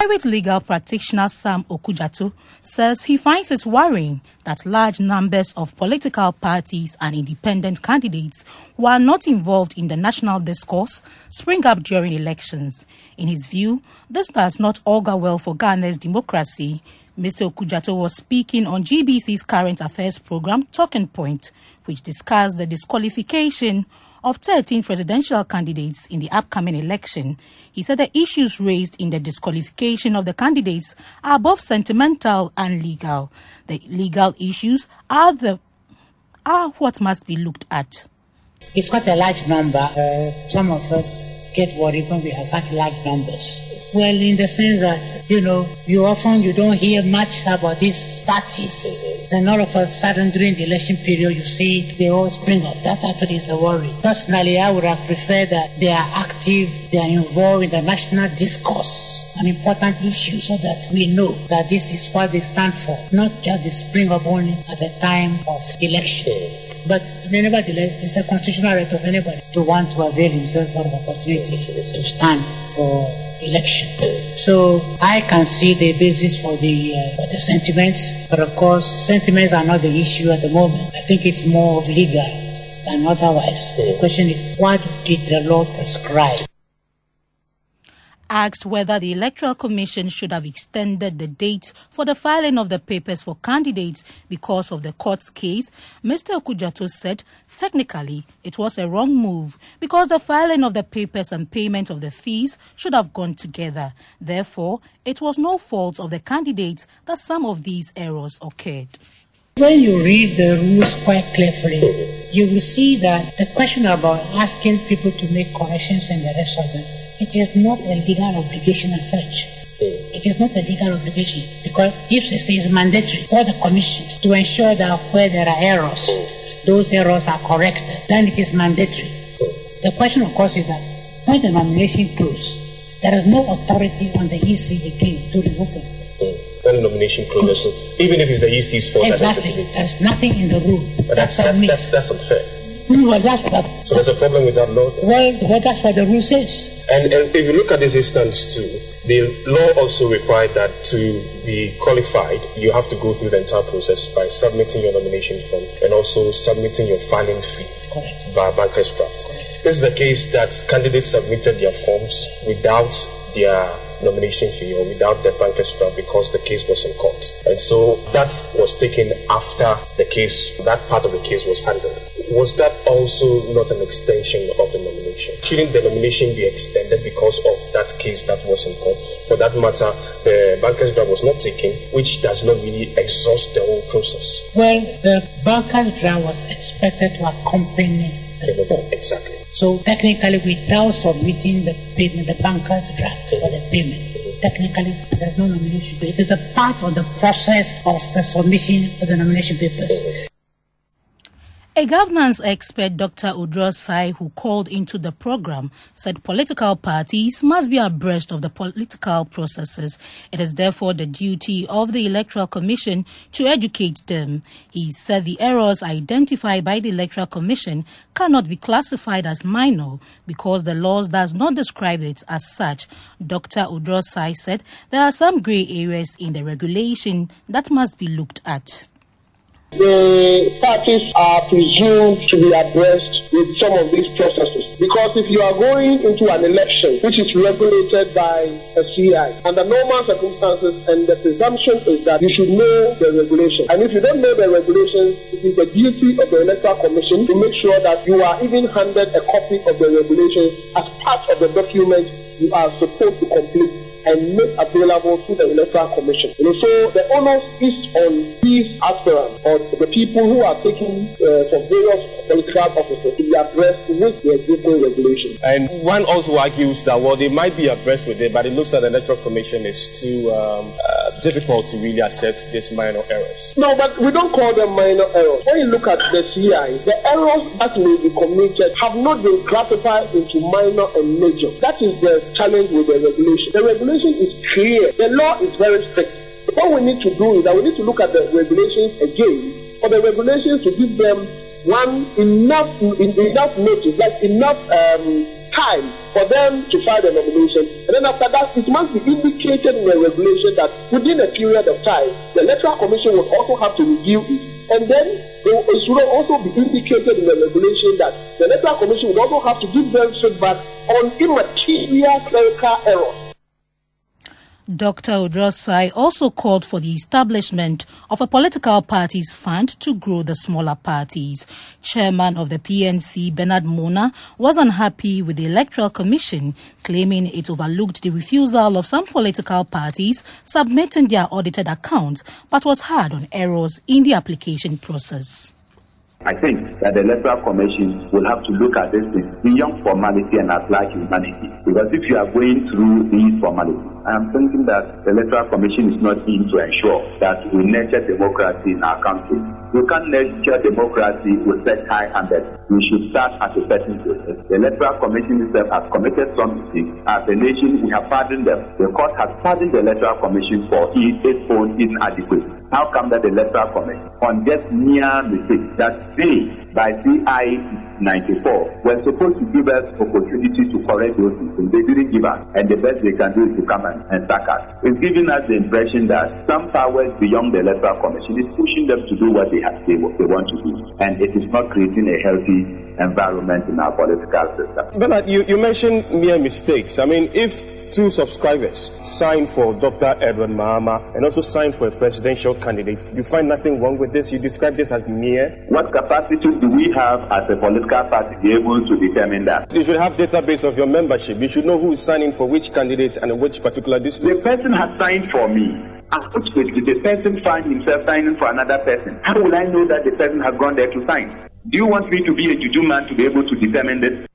Private legal practitioner Sam Okudzato says he finds it worrying that large numbers of political parties and independent candidates who are not involved in the national discourse spring up during elections. In his view, this does not augur well for Ghana's democracy. Mr. Okudzato was speaking on GBC's current affairs program, Talking Point, which discussed the disqualification of 13 presidential candidates in the upcoming election. He said the issues raised in the disqualification of the candidates are both sentimental and legal. The legal issues are what must be looked at. It's quite a large number. Some of us get worried when we have such large numbers. Well, in the sense that, you don't hear much about these parties. Then all of a sudden during the election period, you see they all spring up. That actually is a worry. Personally, I would have preferred that they are active, they are involved in the national discourse, an important issue, so that we know that this is what they stand for, not just the spring up only at the time of election. But nevertheless, it's a constitutional right of anybody to want to avail himself of opportunity to stand for election. So I can see the basis for the sentiments, but of course, sentiments are not the issue at the moment. I think it's more of legal than otherwise. The question is, what did the law prescribe? Asked whether the Electoral Commission should have extended the date for the filing of the papers for candidates because of the court's case, Mr. Okudzato said technically it was a wrong move because the filing of the papers and payment of the fees should have gone together. Therefore, it was no fault of the candidates that some of these errors occurred. When you read the rules quite carefully, you will see that the question about asking people to make corrections and the rest of them, it is not a legal obligation as such. It is not a legal obligation because if it is mandatory for the commission to ensure that where there are errors, those errors are corrected, then it is mandatory. The question, of course, is that when the nomination closes, there is no authority on the EC again to reopen. When the nomination closes, even if it's the EC's fault. Exactly. There's nothing in the rule. But that's unfair. Well, so there's a problem with that law? Well, that's what the rule says. And if you look at this instance too, the law also required that to be qualified, you have to go through the entire process by submitting your nomination form and also submitting your filing fee via banker's draft. This is a case that candidates submitted their forms without their nomination fee or without the banker's draft because the case was in court. And so that was taken after the case, that part of the case was handled. Was that also not an extension of the nomination? Shouldn't the nomination be extended because of that case that was in court? For that matter, the banker's draft was not taken, which does not really exhaust the whole process. Well, the banker's draft was expected to accompany the form. Exactly. So technically, without submitting the payment, the banker's draft for the payment, technically there's no nomination. It is a part of the process of the submission of the nomination papers. A governance expert, Dr. Udros Sai, who called into the program, said political parties must be abreast of the political processes. It is therefore the duty of the Electoral Commission to educate them. He said the errors identified by the Electoral Commission cannot be classified as minor because the laws does not describe it as such. Dr. Udros Sai said there are some grey areas in the regulation that must be looked at. The parties are presumed to be abreast with some of these processes because if you are going into an election which is regulated by a CI, under normal circumstances, and the presumption is that you should know the regulation. And if you don't know the regulations, it is the duty of the Electoral Commission to make sure that you are even handed a copy of the regulations as part of the document you are supposed to complete and make available to the Electoral Commission. So the onus is on these aspirants or the people who are taking from various political offices to be abreast with the existing regulations. And one also argues that, well, they might be abreast with it, but it looks like the Electoral Commission is too difficult to really accept these minor errors. No, but we don't call them minor errors. When you look at the CI, the errors that may be committed have not been classified into minor and major. That is the challenge with the regulation. The regulation is clear. The law is very strict. What we need to do is that we need to look at the regulations again, for the regulations to give them enough notice, like enough time for them to file the nomination, and then after that, it must be indicated in the regulation that within a period of time, the Electoral Commission will also have to review it, and then it should also be indicated in the regulation that the Electoral Commission would also have to give them feedback on immaterial clerical errors. Dr. Odrosai also called for the establishment of a political parties fund to grow the smaller parties. Chairman of the PNC, Bernard Mona, was unhappy with the Electoral Commission, claiming it overlooked the refusal of some political parties submitting their audited accounts, but was hard on errors in the application process. I think that the Electoral Commission will have to look at this thing beyond formality and apply humanity. Because if you are going through these formalities, I am thinking that the Electoral Commission is not in to ensure that we nurture democracy in our country. We can't nurture democracy with such high standards. We should start at a certain process. The Electoral Commission itself has committed some mistakes. As a nation, we have pardoned them. The court has pardoned the Electoral Commission for its own inadequacy. How come that the Electoral Commission, on just mere mistakes that they, by CI 94, were supposed to give us opportunity to correct those things, they didn't give us, and the best they can do is to come and sack us. It's giving us the impression that some powers beyond the Electoral Commission is pushing them to do what they want to do, and it is not creating a healthy environment in our political system. Bernard, you mentioned mere mistakes. I mean, if two subscribers signed for Dr. Edward Mahama and also signed for a presidential candidate, you find nothing wrong with this? You describe this as mere? What capacity do we have as a political party to be able to determine that? You should have database of your membership. You should know who is signing for which candidate and in which particular district. The person has signed for me. Unfortunately, the person finds himself signing for another person. How will I know that the person has gone there to sign? Do you want me to be a juju man to be able to determine this?